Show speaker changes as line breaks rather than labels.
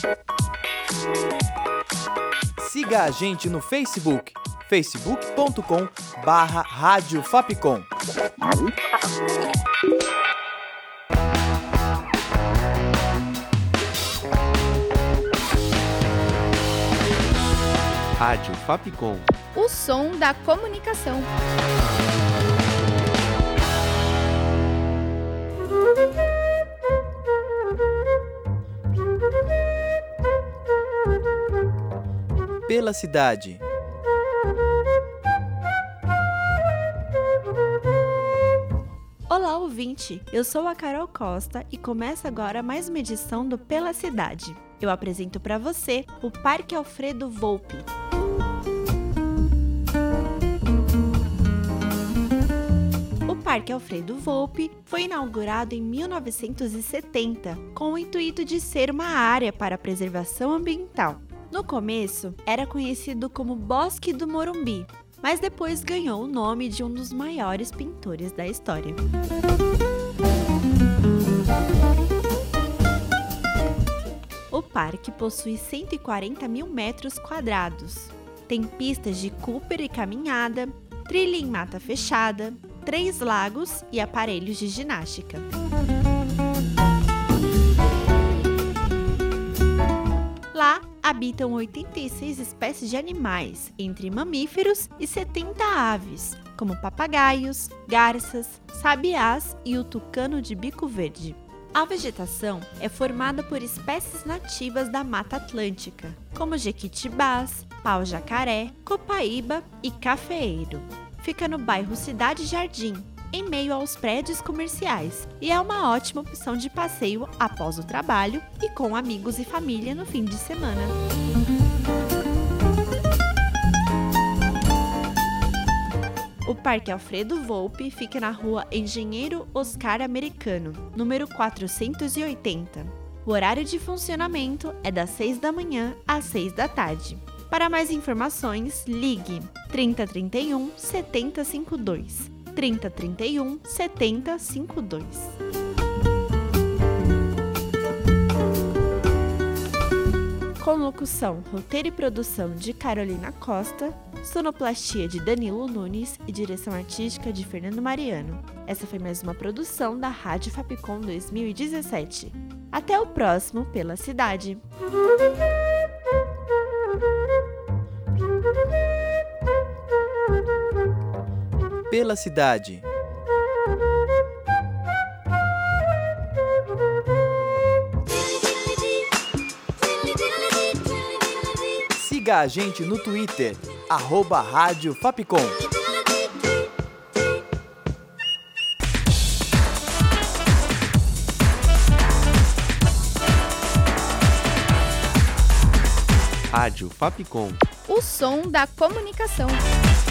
Siga a gente no Facebook, facebook.com/Rádio Fapcom.
Rádio Fapcom.
O som da comunicação.
Pela cidade.
Olá, ouvinte! Eu sou a Carol Costa e começa agora mais uma edição do Pela Cidade. Eu apresento para você o Parque Alfredo Volpi. O Parque Alfredo Volpi foi inaugurado em 1970 com o intuito de ser uma área para preservação ambiental. No começo, era conhecido como Bosque do Morumbi, mas depois ganhou o nome de um dos maiores pintores da história. O parque possui 140 mil metros quadrados. Tem pistas de Cooper e caminhada, trilha em mata fechada, 3 lagos e aparelhos de ginástica. Lá habitam 86 espécies de animais, entre mamíferos e 70 aves, como papagaios, garças, sabiás e o tucano de bico verde. A vegetação é formada por espécies nativas da Mata Atlântica, como jequitibás, pau-jacaré, copaíba e cafeeiro. Fica no bairro Cidade Jardim, em meio aos prédios comerciais, e é uma ótima opção de passeio após o trabalho e com amigos e família no fim de semana. O Parque Alfredo Volpi fica na rua Engenheiro Oscar Americano, número 480. O horário de funcionamento é das 6 da manhã às 6 da tarde. Para mais informações, ligue 3031 7052. 3031 7052. Com locução, roteiro e produção de Carolina Costa, sonoplastia de Danilo Nunes e direção artística de Fernando Mariano. Essa foi mais uma produção da Rádio Fapcom 2017. Até o próximo Pela Cidade.
Pela cidade. Siga a gente no Twitter, @Rádio Fapcom.
Rádio Fapcom.
O som da comunicação.